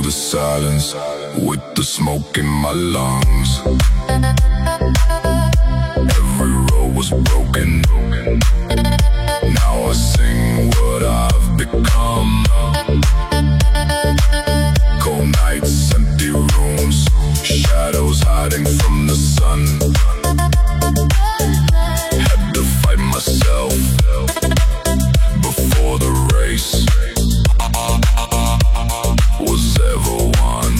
the silence with the smoke in my lungs. Every road was broken. Now I sing what I've become. Cold nights, empty rooms, shadows hiding from the sun. Had to fight myself before the race was ever won.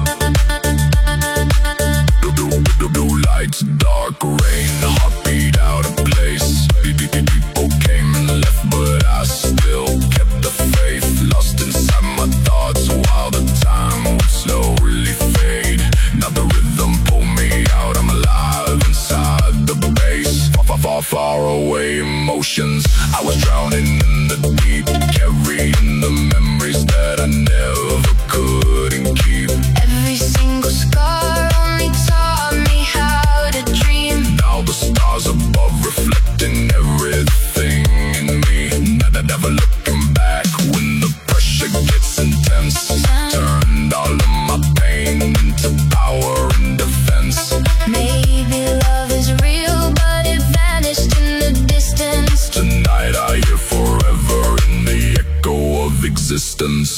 Blue lights, dark rain, heartbeat out of place. People came and left, but I still kept the faith. Lost inside my thoughts while the time would slowly fade. Now the rhythm pulled me out, I'm alive inside the bass. Far, far away emotions, I was drowning in the deep, carrying the memories that I never couldn't keep. Every single scar only taught me how to dream. Now the stars above reflecting everything in me. Never looking back when the pressure gets intense. Turned all of my pain into power and defense. Maybe love is real, but it vanished in the distance. Tonight I hear forever in the echo of existence.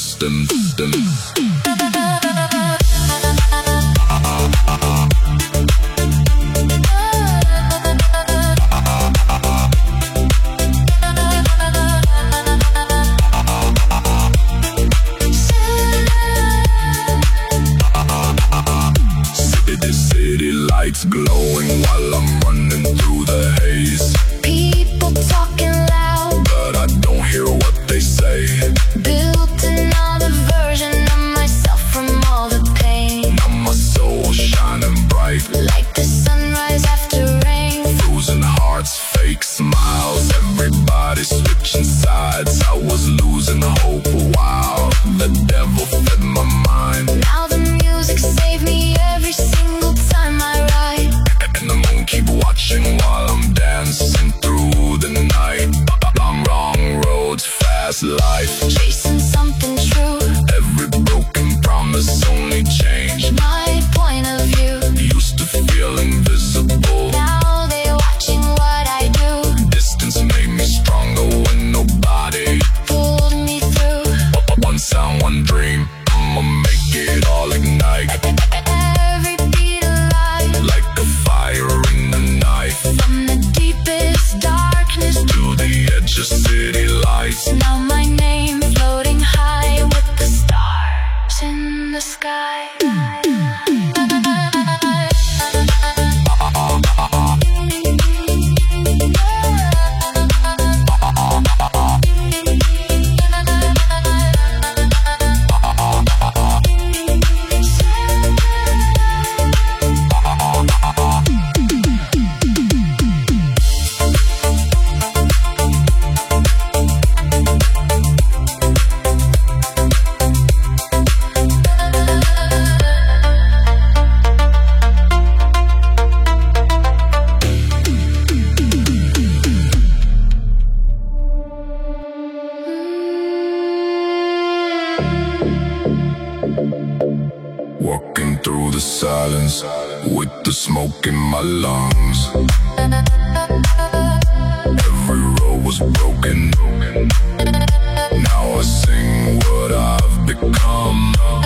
City lights glowing while I'm running through the haze. People talking loud, but I don't hear what they say. built another version of myself from all the pain. Now my soul shining bright, Like the sunrise after rain. losing hearts, fake smiles. Everybody switching sides. I was losing hope. Wow, the devil fed my mind. Now the music saved me every single time I ride. And the moon keep watching while I'm dancing through the night. Long, wrong roads, fast life. Chasing something true, Every broken promise only changed. my point of view. Used to feel invisible. Now they're watching what I do. Distance made me stronger when nobody. Pulled me through. One sound, one dream. I'ma make it all ignite. Every beat alive. Like a fire in the night. From the deepest darkness To the edge of city lights. now my name floating high with the stars in the sky. Walking through the silence with the smoke in my lungs. Every road was broken. Now I sing what I've become.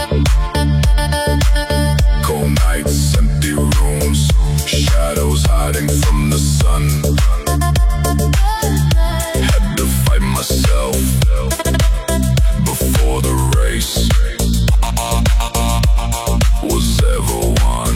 Cold nights, empty rooms, shadows hiding from the sun. Had to fight myself before the race was ever won.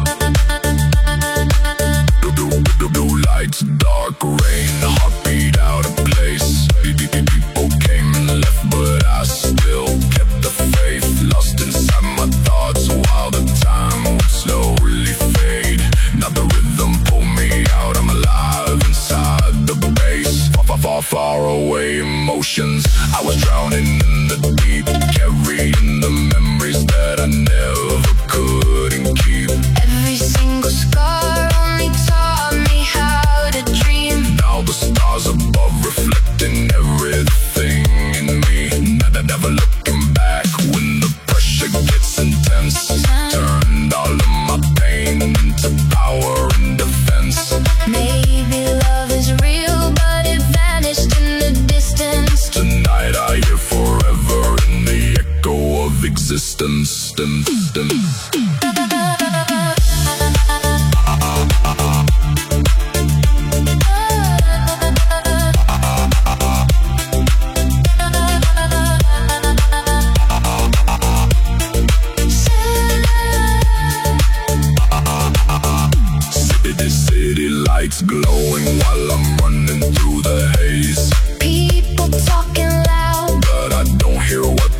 Blue lights, dark rain, heartbeat out of place. People came and left, but I still kept the faith. Lost inside my thoughts while the time would slowly fade. Now the rhythm pulled me out, I'm alive inside the bass. Far, far away emotions, I was drowning in the deep, carrying the memories that I never couldn't keep. Every single scar only taught me how to dream. Now the resistance. City lights glowing while I'm running through the haze. People talking loud, but I don't hear what